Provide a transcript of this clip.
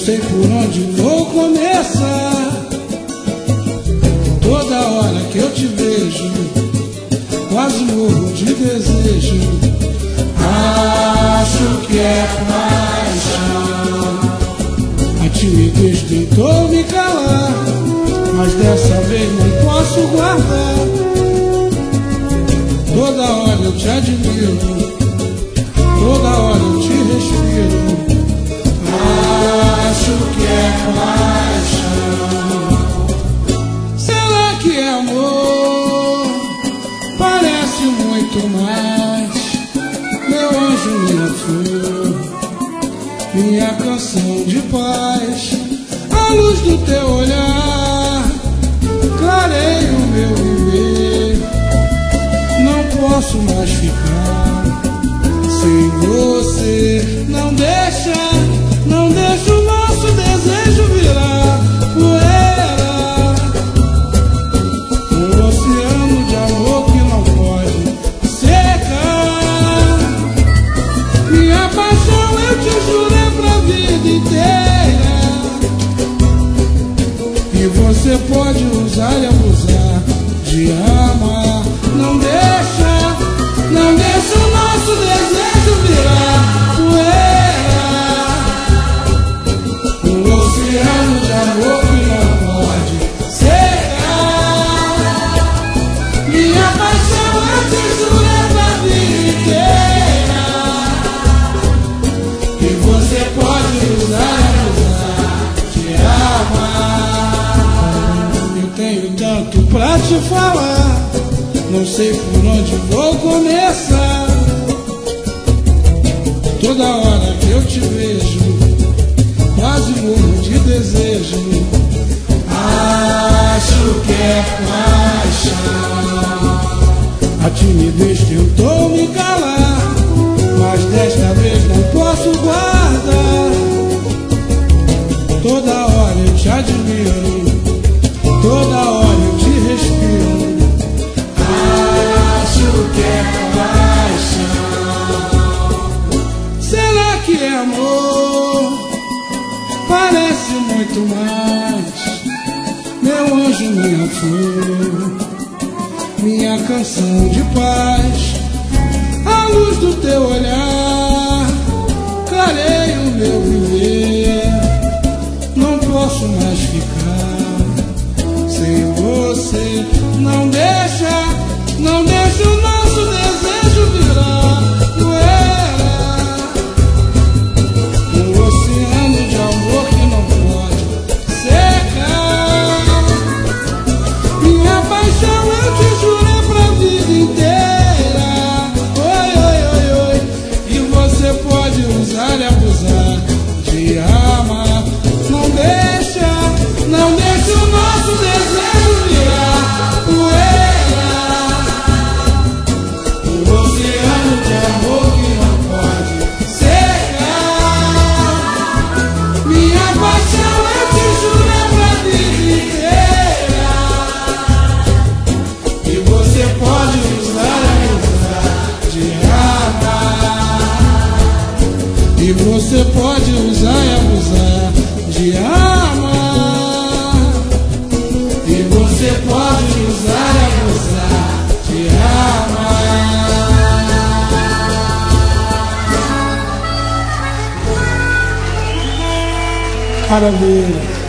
sei por onde vou começar. Toda hora que eu te vejo, quase morro de desejo. Acho que é paixão. A timidez tentou me calar, mas dessa vez não posso guardar. Toda hora eu te admiro, toda hora eu te respiro. Acho que é paixão. Será que é amor? Parece muito mais. Meu anjo, minha flor, minha canção de paz. A luz do teu olhar clareia o meu viver. Não posso mais ficar sem você. Não deixa o nosso desejo virar poeira. Um oceano de amor que não pode secar. Minha paixão, eu te juro, é pra vida inteira. E você pode usar e abusar de amar. Não deixa o nosso desejo virar poeira. Um oceano de amor que não pode secar. Minha paixão, eu te juro, é pra vida inteira. E você pode usar e abusar de amar. Eu tenho tanto pra te falar, não sei por onde vou começar. Toda hora que eu te vejo, quase morro de desejo. Acho que é paixão. A timidez tentou me calar, mas desta vez não posso guardar. Toda hora eu te admiro, toda hora eu te respiro. Acho que é paixão. Será que é amor? Parece muito mais. Meu anjo, minha flor, minha canção de paz. A luz do teu olhar clareia o meu viver. Não posso mais ficar sem você. Não deixa o nosso desejo virar poeira. Um oceano de amor que não pode secar. Minha paixão, eu te juro, é pra vida inteira. Oi, oi, oi, oi. E você pode usar e abusar de amar. Não deixa o nosso desejo virar poeira. Um oceano de amor que não pode secar. Minha paixão, eu te juro, é pra vida inteira. E você pode usar e abusar de amar. E você pode usar e abusar de amar. E você pode usar e abusar de amar. Maravilha.